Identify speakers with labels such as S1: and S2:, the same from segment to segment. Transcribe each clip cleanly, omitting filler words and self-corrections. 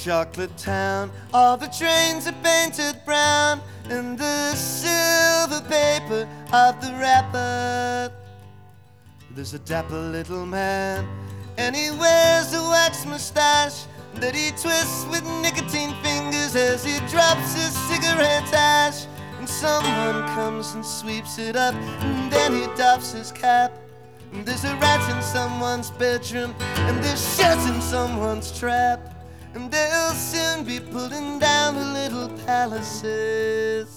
S1: chocolate town, all the trains are painted brown, and the silver paper of the wrapper. There's a dapper little man, and he wears a wax mustache that he twists with nicotine fingers as he drops his cigarette ash. And someone comes and sweeps it up, and then he doffs his cap. And there's a rat in someone's bedroom, and there's shit in someone's trap. And they'll soon be pulling down the little palaces.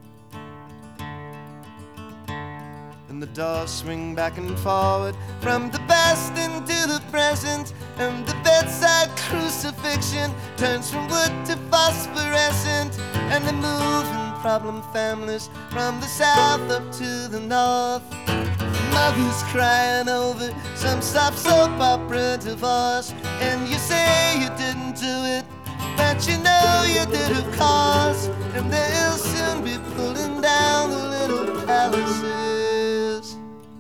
S1: And the doors swing back and forward from the past into the present, and the bedside crucifixion turns from wood to phosphorescent. And they're moving problem families from the south up to the north. Mothers crying over some soft soap opera divorce, and you say you didn't do it, but you know you did of course. And they'll soon be pulling down the little palaces.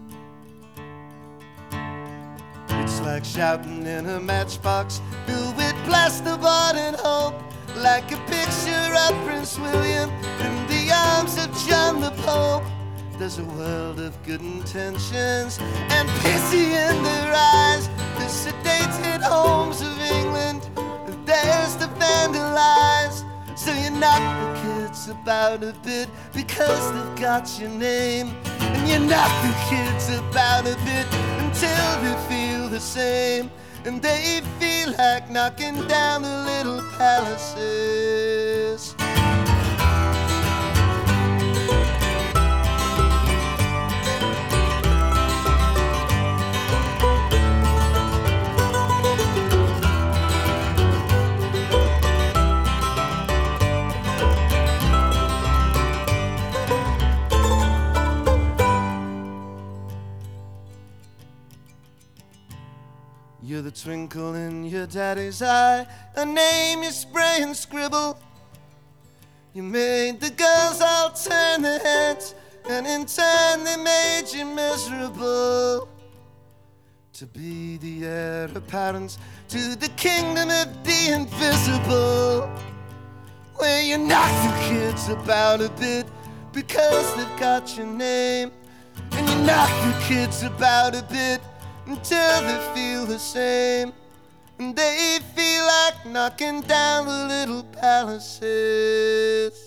S1: It's like shouting in a matchbox filled with plasterboard and hope, like a picture of Prince William in the arms of John the Pope. There's a world of good intentions and pity in their eyes. The sedated homes of England, there's to vandalize. So you knock the kids about a bit because they've got your name, and you knock the kids about a bit until they feel the same, and they feel like knocking down the little palaces. You're the twinkle in your daddy's eye, a name you spray and scribble. You made the girls all turn their heads, and in turn they made you miserable. To be the heir apparent to the kingdom of the invisible, where you knock the kids about a bit because they've got your name, and you knock the kids about a bit until they feel the same, and they feel like knocking down the little palaces.